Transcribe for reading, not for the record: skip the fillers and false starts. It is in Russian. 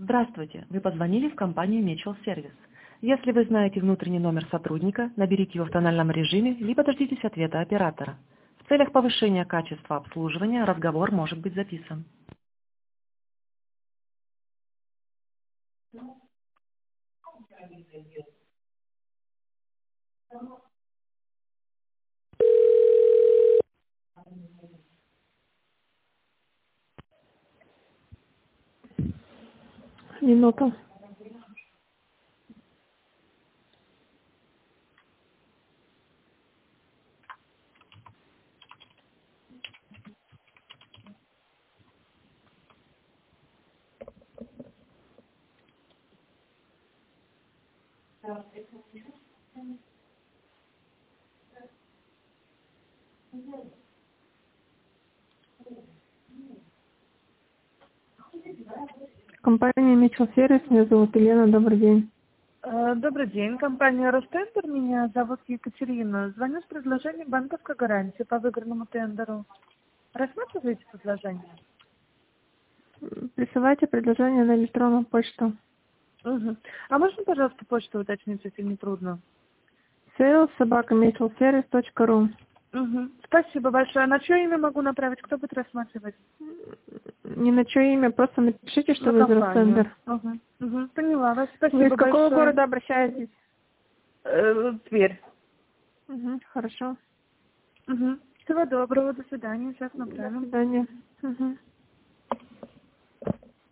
Здравствуйте, вы позвонили в компанию Mutual Service. Если вы знаете внутренний номер сотрудника, наберите его в тональном режиме, либо дождитесь ответа оператора. В целях повышения качества обслуживания разговор может быть записан. Минуту. Компания Mutual Service, меня зовут Елена, добрый день. Добрый день, компания Ростендер, меня зовут Екатерина. Звоню с предложением банковской гарантии по выигранному тендеру. Рассматриваете предложение? Присылайте предложение на электронную почту. Угу. А можно, пожалуйста, почту уточнить, если не трудно? sales@mutualservice.ru. Угу. Спасибо большое. На чье имя могу направить? Кто будет рассматривать? Не на чье имя, просто напишите, что На вы из компанию. Ростендер. Угу. Угу. Поняла вас. Спасибо Вы из какого большое. города обращаетесь? Тверь. Хорошо. Угу. Всего доброго, до свидания. Сейчас До направим. свидания.